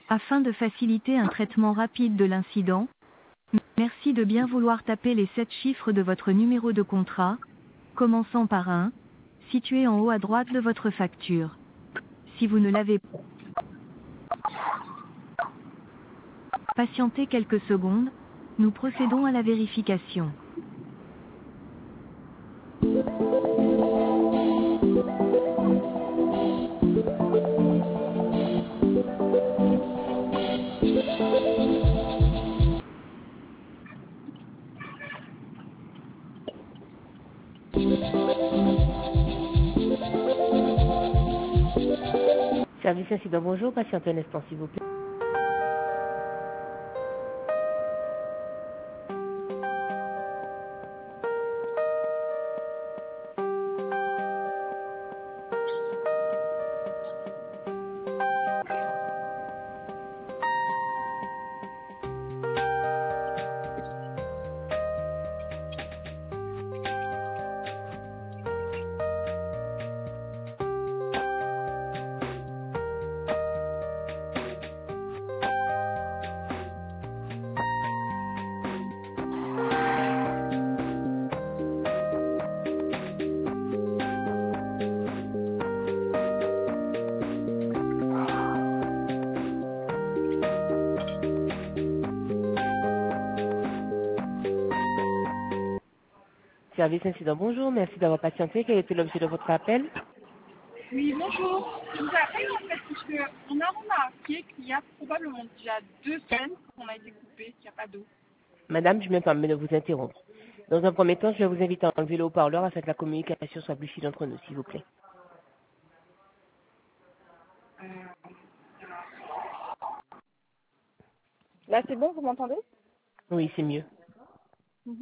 Afin de faciliter un traitement rapide de l'incident, merci de bien vouloir taper les 7 chiffres de votre numéro de contrat, commençant par 1, situé en haut à droite de votre facture. Si vous ne l'avez pas, patientez quelques secondes, nous procédons à la vérification. Service incident, bonjour, patientez un instant s'il vous plaît. Service incident, bonjour, merci d'avoir patienté. Quel était l'objet de votre appel? Oui, bonjour. Je vous appelle en fait parce qu'on a remarqué qu'il y a probablement déjà 2 semaines qu'on a été coupé, qu'il n'y a pas d'eau. Madame, je me permets de vous interrompre. Dans un premier temps, je vais vous inviter à enlever le haut-parleur afin que la communication soit plus fluide entre nous, s'il vous plaît. Là, c'est bon, vous m'entendez? Oui, c'est mieux. Mhm.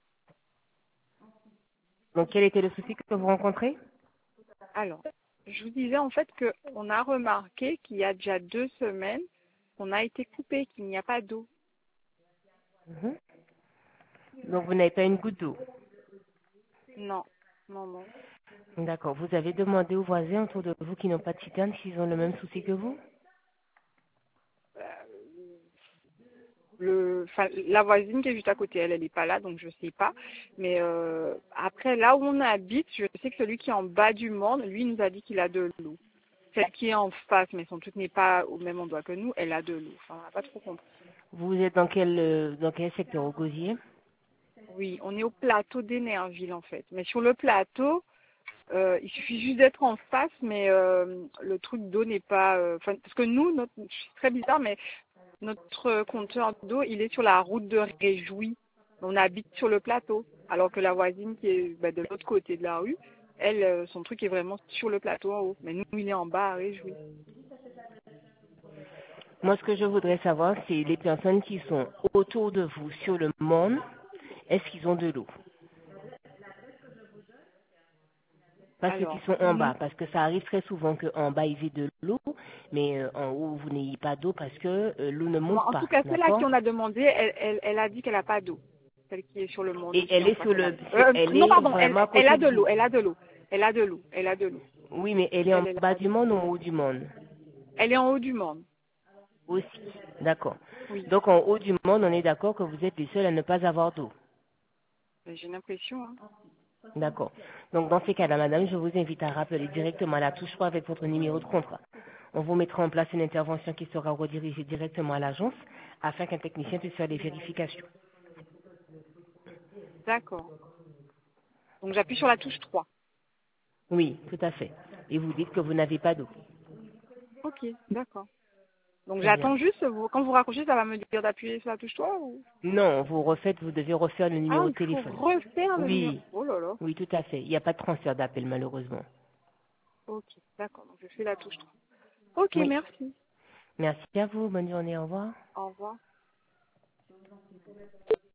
Donc, quel était le souci que vous rencontrez? Alors, je vous disais en fait qu'on a remarqué qu'il y a déjà 2 semaines qu'on a été coupé, qu'il n'y a pas d'eau. Mhm. Donc, vous n'avez pas une goutte d'eau. Non, non, non. D'accord. Vous avez demandé aux voisins autour de vous qui n'ont pas de citerne s'ils ont le même souci que vous? La voisine qui est juste à côté, elle n'est pas là, donc je sais pas. Mais après, là où on habite, je sais que celui qui est en bas du monde, lui, il nous a dit qu'il a de l'eau. Celle qui est en face, mais son truc n'est pas au même endroit que nous, elle a de l'eau. Enfin, on n'a pas trop compris. Vous êtes dans quel secteur au Gosier? Oui, on est au plateau d'Énerville, en fait. Mais sur le plateau, il suffit juste d'être en face, mais le truc d'eau n'est pas... parce que nous, c'est très bizarre, mais notre compteur d'eau, il est sur la route de Réjouis. On habite sur le plateau, alors que la voisine qui est de l'autre côté de la rue, elle, son truc est vraiment sur le plateau en haut. Mais nous, il est en bas à Réjouis. Moi, ce que je voudrais savoir, c'est les personnes qui sont autour de vous sur le monde, est-ce qu'ils ont de l'eau? Pas ceux qui Alors, sont en bas, parce que ça arrive très souvent qu'en bas, ils aient de l'eau, mais en haut, vous n'ayez pas d'eau parce que l'eau ne monte en pas, tout cas, celle à qui d'accord? on a demandé, elle a dit qu'elle n'a pas d'eau. Celle qui est sur le monde Et ici elle en est face. sur elle Non, est pardon, vraiment à elle côté a de de l'eau, vous. elle a de l'eau. Elle a de l'eau, elle a de l'eau. Oui, mais elle est en Elle est bas là. du monde ou en haut du monde? Elle est en haut du monde. Aussi, d'accord. Oui, Donc en haut du monde, on est d'accord que vous êtes les seuls à ne pas avoir d'eau. mais j'ai l'impression. Hein. D'accord. Donc dans ces cas-là, madame, je vous invite à rappeler directement à la touche 3 avec votre numéro de contrat. On vous mettra en place une intervention qui sera redirigée directement à l'agence afin qu'un technicien puisse faire des vérifications. D'accord. Donc j'appuie sur la touche 3. Oui, tout à fait. Et vous dites que vous n'avez pas d'eau. Ok, d'accord. Donc Très bien. j'attends juste, quand vous raccrochez, ça va me dire d'appuyer sur la touche 3 ou... Non, vous devez refaire le Ah, numéro de il faut téléphone. refaire le numéro. Oui, Oh là là. oui, tout à fait. Il n'y a pas de transfert d'appel, malheureusement. Ok, d'accord. Donc je fais la touche 3. Ok, Oui. merci. Merci à vous. Bonne journée. Au revoir. Au revoir.